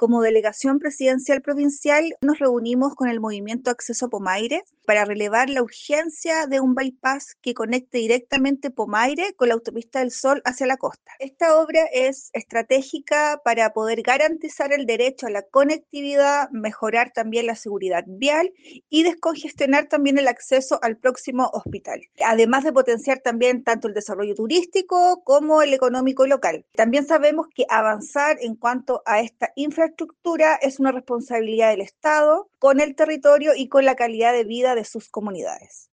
Como delegación presidencial provincial nos reunimos con el movimiento Acceso Pomaire para relevar la urgencia de un bypass que conecte directamente Pomaire con la autopista del Sol hacia la costa. Esta obra es estratégica para poder garantizar el derecho a la conectividad, mejorar también la seguridad vial y descongestionar también el acceso al próximo hospital, además de potenciar también tanto el desarrollo turístico como el económico local. También sabemos que avanzar en cuanto a esta infraestructura es una responsabilidad del Estado con el territorio y con la calidad de vida de sus comunidades.